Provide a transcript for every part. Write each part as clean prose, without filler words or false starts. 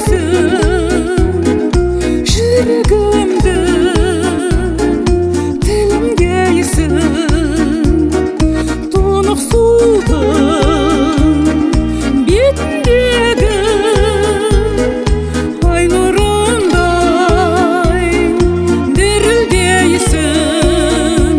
жүрегімді тілімдейсің, тұнық судың бетіндегі ай нұрындай дірілдейсің.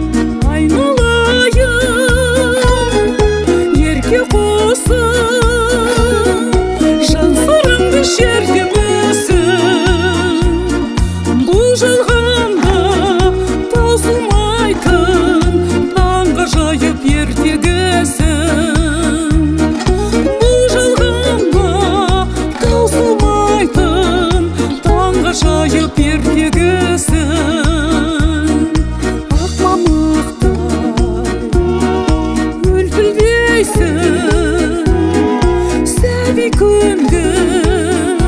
Айналайын ерке қосың, жан сырыңды шертемісің. Бұл жалғанда таусылмайтын таңға жайып ертегісің. Бұл жалғанда таусылмайтын таңға жайып ертегісің. Ақ мамықтай үлпілдейсің, сәби күндің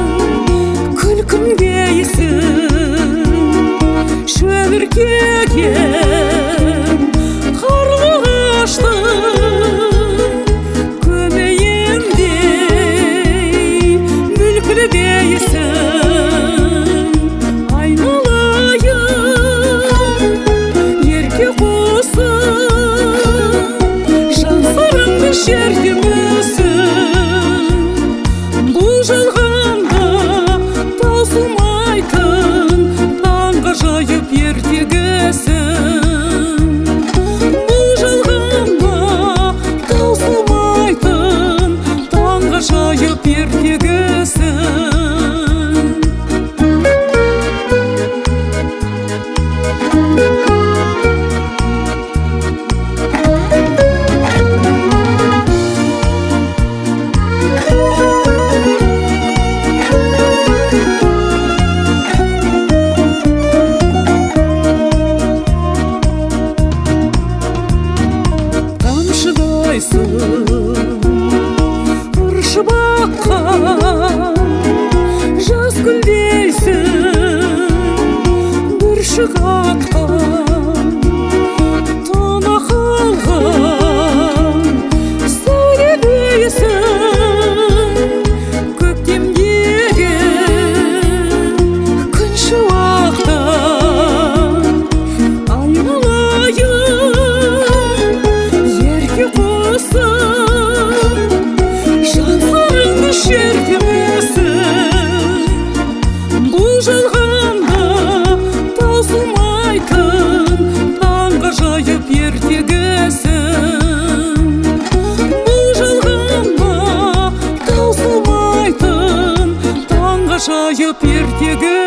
күлкімдейсің. Шөбіркеген қарлығаштың көмейіндей мүлкілдейсің. Айналайын ерке қосың, жан сырыңды шертемісің. Бұл жалғанда таусылмайтын таңға жайып ертегісің. Бұл жалғанда таусылмайтын таңға жайып ертегісің. Ыршып аққан жас гүлдейсің, бүршік атқан тына қалған сәуледейсің. Көктемдегі күн шуақтан айналайын ерке қосың, жан сырыңды шертемісің. Бұл жалғанда таусылмайтын таңға жайып ертегісің. Бұл жалғанда таусылмайтын таңға жайып ертегісің.